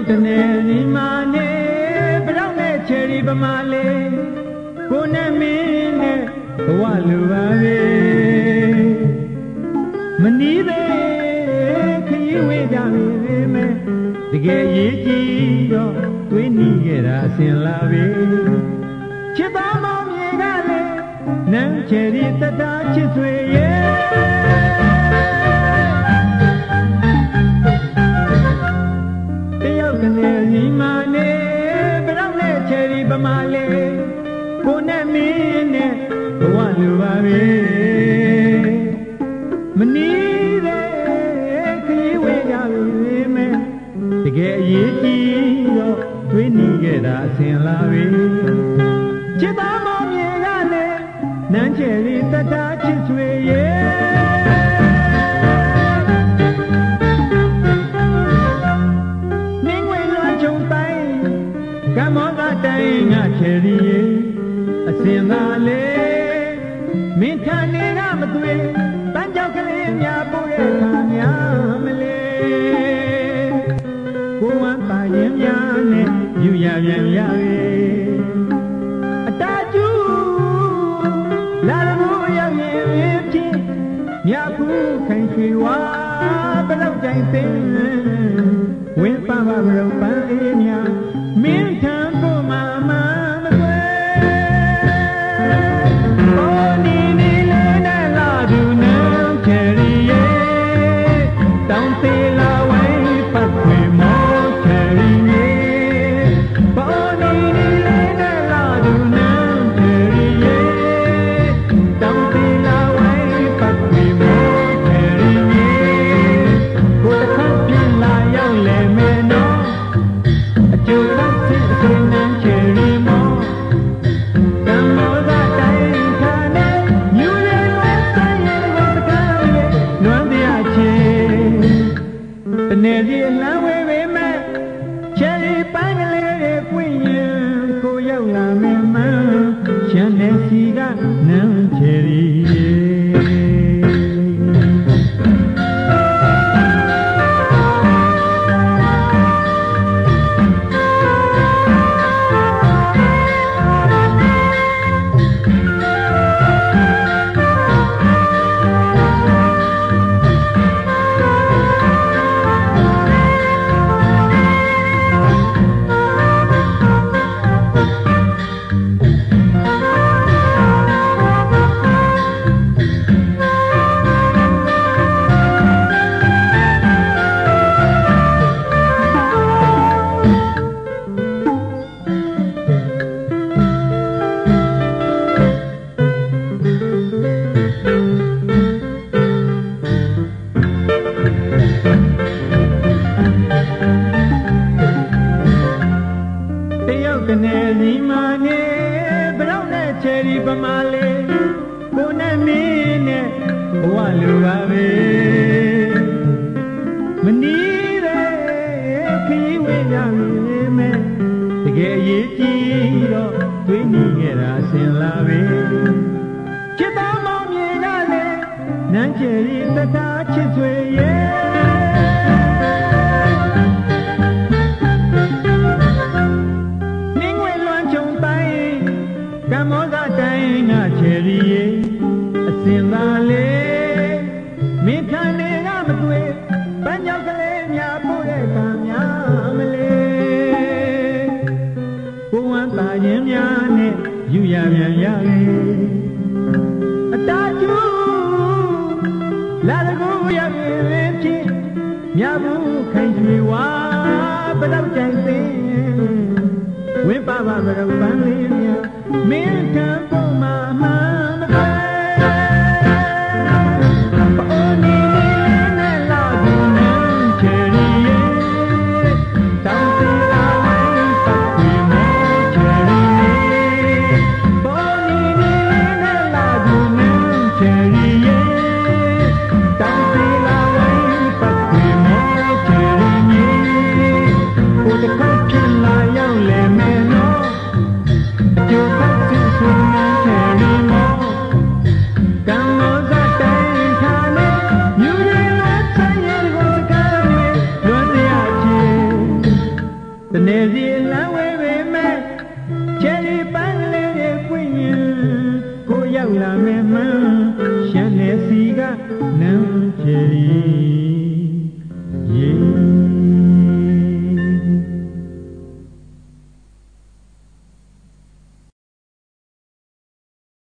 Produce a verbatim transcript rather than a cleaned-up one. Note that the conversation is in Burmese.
ကနေဒီမာနေဘရောက်နဲ့ချယ်ရီပမာလေးကိုနဲ့မင်းနဲ့ဘဝလူပါပဲမနီးသေးခရီးဝေးကြပြီမဲတကယ်ရေးကြည့်တော့တွေးနီးခဲ့တာအစင်လာပြီချစ်သားမောင်မြေကလည်းနန်းချယ်ရီတတားချစ်ဆွေရဲ့ကနေဒီမာနေဘရောက်နဲ့ချယ်ရီပမာလေးကိုနဲ့မင်းနဲ့ဘဝလူပါပဲမနီးတဲ့ခရီးဝေးကြပြီမဲတကယ်အရေးကြီးတော့တွေးနေခဲ့တာအစင်လာပြီချစ်သားမောင်မြေကလည်းနန်းချယ်ရီတတားချစ်ဆွေရဲ့ကမောကတိုင်းငါချယ်ရီအစင်သာလေမင်းထန်နေကမသွေးတန်းကြောက်ကလေးများပို့ရဲ့ခါများမလေးကိုဝမ်းပါရင်များနဲ့ယူရပြန်ရပြီအတားကျူလာလို့ရောက်ရင်ဖြစ်မြတ်ဘူးခိုင်ရွှေဝါဘလောက်တိုင်းသိဝင်းပါပါဘလောက်ပန်းအေးများမင်းထံကိုမမမကွယ်ကိုနီနီလေးနဲ့လာသူနန်းချယ်ရီရဲ့တောင်းသေးလာဝိုင်းပတ်ခွေမောချယ်ရီရဲ့ကိုနီနီလေးနဲ့လာသူနန်းချယ်ရီရဲ့တောင်းသေးလာဝိုင်းပတ်ခွေမောချယ်ရီရဲ့ကိုတစ်ခါပြန်လာရောက်လေမယ်နော်အကျိုးနေဒီလမ်းဝေးပေမဲ့ချယ်ရီပန်းကလေးတွေပွင့်ရင်ကိုရောက်လာမယ်မန်းရှမ်းနေစီကနန်းချယ်ရီကနေဒီမာနေဘရောက်နဲ့ချယ်ရီပမာလေးကိုနဲ့မင်းနဲ့ဘဝလူပါပဲမနီးတဲ့ခရီးဝေးကြပြီမဲတကယ်အရေးကြီးတော့တွေးနေခဲ့တာအစင်လာပြီချစ်သားမောင်မြေကလည်းနန်းချယ်ရီတတားချစ်ဆွေရဲ့ကမောကတိုင်းငါချယ်ရီအစင်သာလေမင်းခံနေကမသွေးပန်းကြောက်ကလေးများပို့တဲ့ကံများမလေးကိုဝမ်းပါရင်များနဲ့ယူရပြန်ရပြီအတားကျူလာတကူရောက်ရင်ဖြစ်မြတ်ဘူးခိုင်ရွှေဝါဘလောက်ကြိုင်သိဝင်းပါပါဘလောက်ပန်းလေးများမင်းထံ